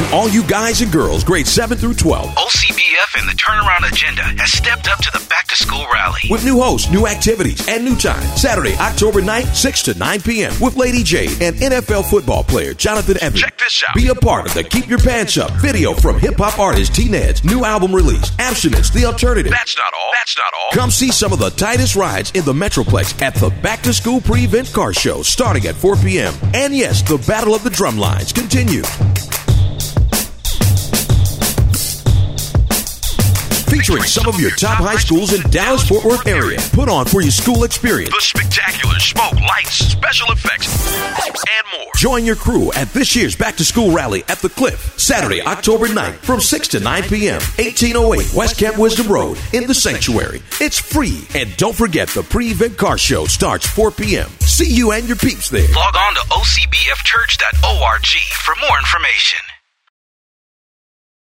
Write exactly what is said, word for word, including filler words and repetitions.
all you guys and girls, grades seven through twelve. O C B F and the Turnaround Agenda has stepped up to the back-to-school rally. With new hosts, new activities, and new time. Saturday, October ninth, six to nine p.m. with Lady Jade and N F L football player Jonathan Evans. Check this out. Be a part of the Keep Your Pants Up video from hip-hop artist T-Ned's new album release, Abstinence, The Alternative. That's not all. That's not all. Come see some of the tightest rides in the Metroplex at the Back-to-School Pre-Event Car Show starting at four p.m. And yes, the Battle of the Drumlines continues. Featuring some of your top high schools in Dallas-Fort Worth area. Put on for your school experience. The spectacular smoke, lights, special effects, and more. Join your crew at this year's back-to-school rally at The Cliff, Saturday, October ninth, from six to nine p.m., eighteen oh eight West Camp Wisdom Road in the Sanctuary. It's free, and don't forget the pre-event car show starts four p.m. See you and your peeps there. Log on to O C B F church dot org for more information.